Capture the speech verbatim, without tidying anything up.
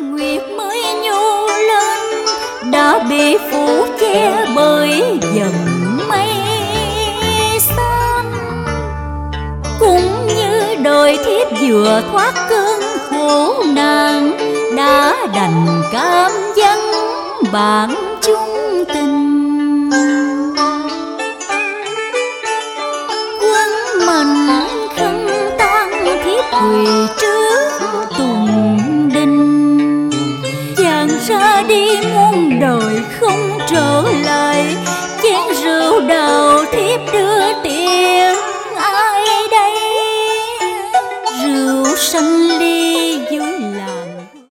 nguyệt mới nhô lên đã bị phủ che bởi dần mây xám. Cũng như đời thiếp vừa thoát cơn khổ nạn đã đành cam vắng bạn chung tình. Quấn mình khăn tang thiếp quỳ trước tùng đình. Chàng ra đi muôn đời không trở lại.